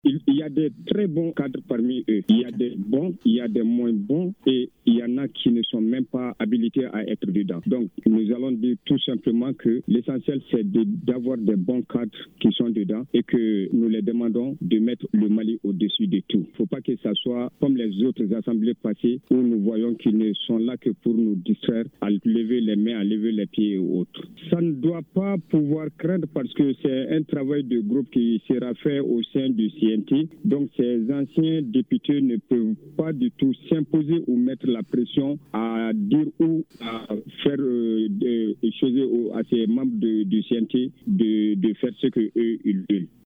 il y a des très bons cadres parmi eux. Il y a des bons, il y a des moins bons et il y en a qui ne sont même pas habilités à être dedans. Donc, nous allons dire tout simplement que l'essentiel, c'est d'avoir des bons cadres qui sont dedans et que nous les demandons de mettre le Mali au-dessus de tout. Il ne faut pas que ça soit comme les autres assemblées passées où nous voyons qu'ils ne sont là que pour nous distraire, à lever les mains, à lever les pieds et autres. Ça ne doit pas pouvoir craindre parce que c'est un travail de groupe qui sera fait au sein du CNT. Donc, ces anciens députés ne peuvent pas du tout s'imposer ou mettre la pression à dire ou à faire des choses à ces membres du CNT de faire ce qu'eux, ils veulent.